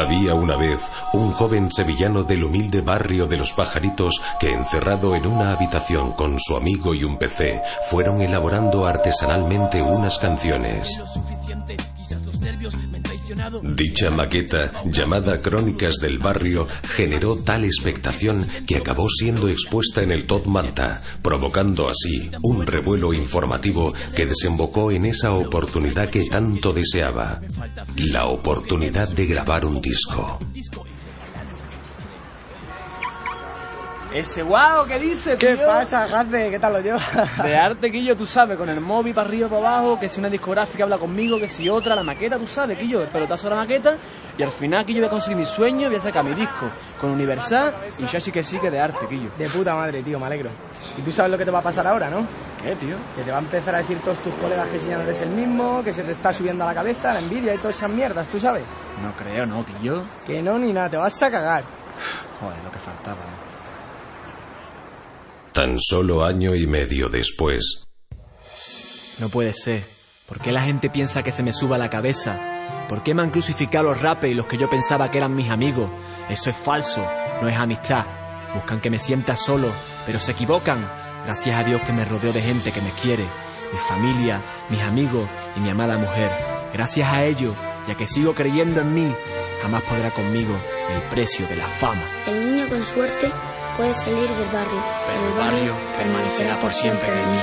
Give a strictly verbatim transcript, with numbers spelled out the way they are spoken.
Había una vez un joven sevillano del humilde barrio de Los Pajaritos que, encerrado en una habitación con su amigo y un P C, fueron elaborando artesanalmente unas canciones. Dicha maqueta, llamada Crónicas del Barrio, generó tal expectación que acabó siendo expuesta en el Top Manta, provocando así un revuelo informativo que desembocó en esa oportunidad que tanto deseaba: la oportunidad de grabar un disco. Ese guau, ¿qué dices, tío? ¿Qué pasa, Jazde? ¿Qué tal lo llevas? De arte, Quillo, tú sabes, con el móvil para arriba y para abajo, que si una discográfica habla conmigo, que si otra, la maqueta, tú sabes, Quillo, el pelotazo de la maqueta, y al final, Quillo, voy a conseguir mi sueño, voy a sacar mi disco con Universal, y ya sí que sí que de arte, Quillo. De puta madre, tío, me alegro. Y tú sabes lo que te va a pasar ahora, ¿no? ¿Qué, tío? Que te va a empezar a decir todos tus colegas que si ya no eres el mismo, que se te está subiendo a la cabeza la envidia y todas esas mierdas, ¿tú sabes? No creo, ¿no, Quillo? Que no, ni nada, te vas a cagar. Joder, lo que faltaba, ¿no? Tan solo año y medio después. No puede ser. ¿Por qué la gente piensa que se me suba a la cabeza? ¿Por qué me han crucificado los rappers y los que yo pensaba que eran mis amigos? Eso es falso, no es amistad. Buscan que me sienta solo, pero se equivocan. Gracias a Dios que me rodeo de gente que me quiere. Mi familia, mis amigos y mi amada mujer. Gracias a ellos, ya que sigo creyendo en mí, jamás podrá conmigo el precio de la fama. El niño con suerte puede salir del barrio, pero el barrio permanecerá por siempre en el mismo.